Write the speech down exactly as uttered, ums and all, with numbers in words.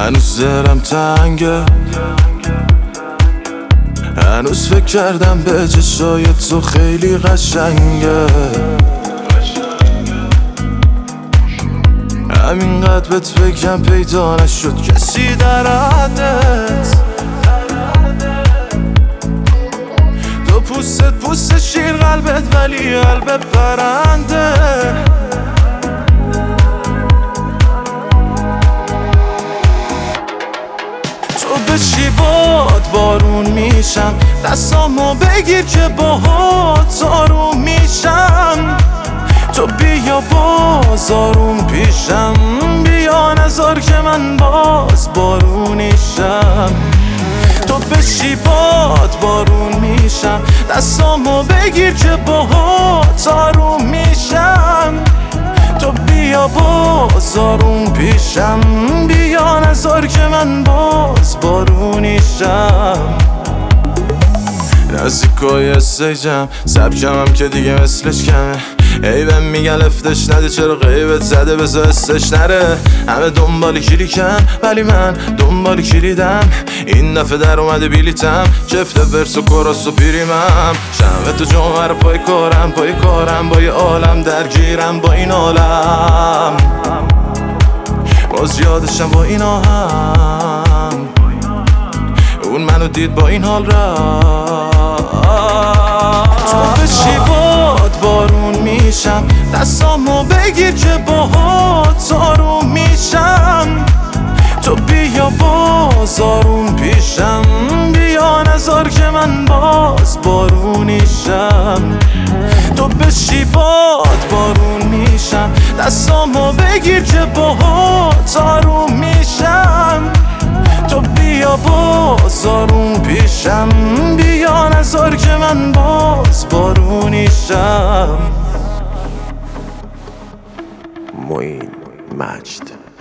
هنوز دلم تنگه، هنوز فکر کردم به چشای تو خیلی قشنگه. همینقدر بهت بگم پیدا نشد کسی در حدت. تو پوستت پوست شیر قلبت ولی قلب پرنده. تو بشی باد بارون میشم، دستامو بگیر که باهات آروم میشم. تو بیا باز آروم پیشم، بیا نذار که من باز بارونیشم. تو بشی باد بارون میشم، دستامو بگیر که باهات آروم میشم. تو بیا باز آروم پیشم، بیا نذار که من باز بارونیشم. نزدیکای استیجم، سبکم هم که دیگه مثلش کمه. ای بهم میگن لفتش نده، چرا غیبت زده بذار استش نره. همه دنبال کلیکن ولی من دنبال کلیدم. این دفعه در اومده بیلیتم، چفت ورس و کراس و پیریمم. شمه تو جمعه رو پای کارم، پای کارم با یه عالم درگیرم. با این عالم باز یادشم با این آهم، اون منو دید با این حال را. تو بشی باد بارون میشم، دستامو بگیر که باهات آروم میشم. تو بیا باز آروم پیشم، بیا نذار که من باز بارونیشم. تو بشی باد بارون میشم، دستامو بگیر که باهات آروم میشم. تو بیا باز آروم پیشم، بیا نذار که من باز بارونیشم. معین مجد.